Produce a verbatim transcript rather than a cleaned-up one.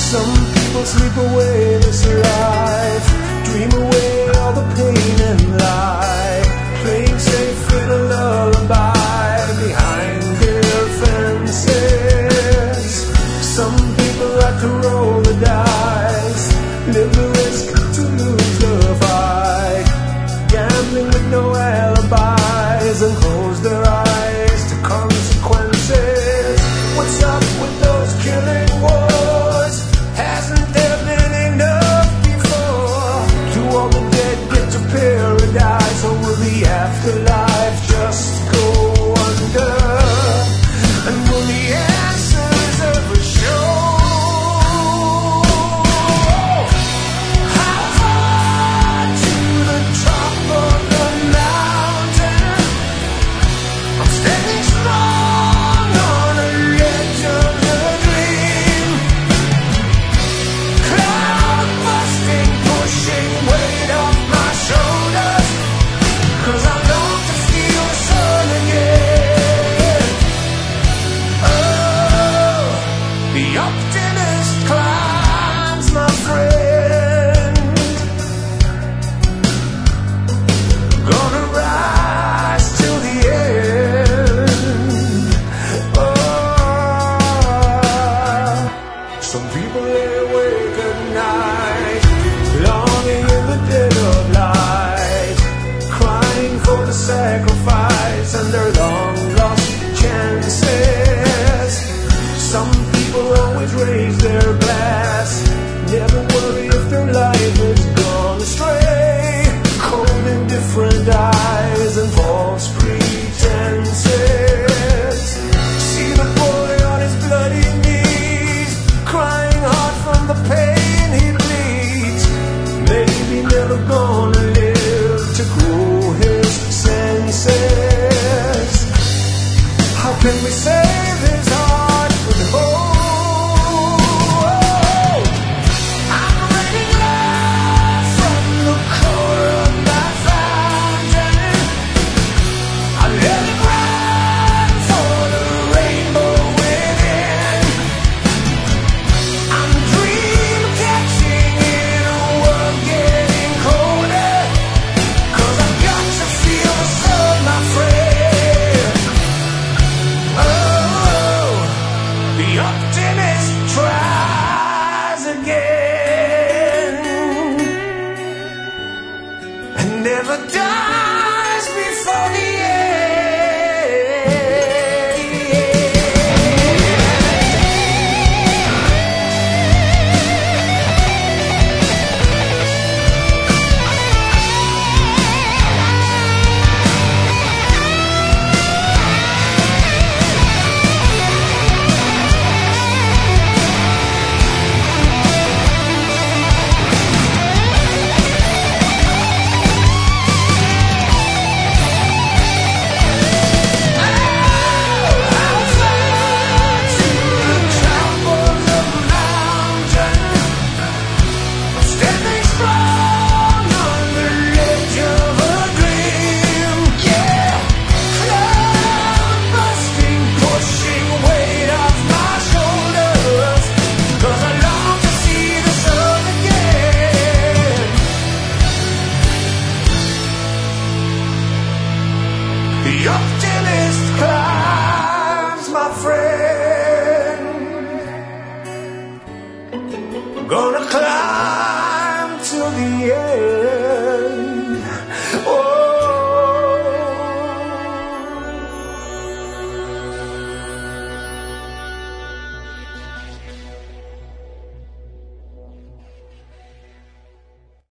Some people sleep away this life, dream away all the pain and lie, playing safe in a lullaby behind their fences. Some people like to roll the dice, live the risk to lose the fight, gambling with no alibis and close their eyes to consequences. What's up with those killing wars? Hasn't there been enough before? Do all the dead get to paradise, or will the afterlife just go under? And will the answers ever show? How far to the top of the mountain? I'm standing strong on the edge of the dream. Cloud busting, pushing weight off my shoulders, 'cause I long to feel the sun again. Oh, the optimist climbs, my friend. Gonna rise till the end. Oh, some people lay awake at night, longing in the dead of light, crying for the sacrifice and their long lost chances. Some people always raise their glass, never worry if their life has gone astray. Cold indifferent eyes and false pretenses. See the boy on his bloody knees, crying hard from the pain he bleeds. Maybe never gonna live to grow his senses. How can we save his heart with hope? I'm raining love from the core of my fountain. I let it run for the rainbow within. I'm dream catching in a world getting colder, 'cause I've got to feel the sun, my friend. Oh, the optimist tries again and never dies before the end. The optimist climbs, my friend. Gonna climb till the end.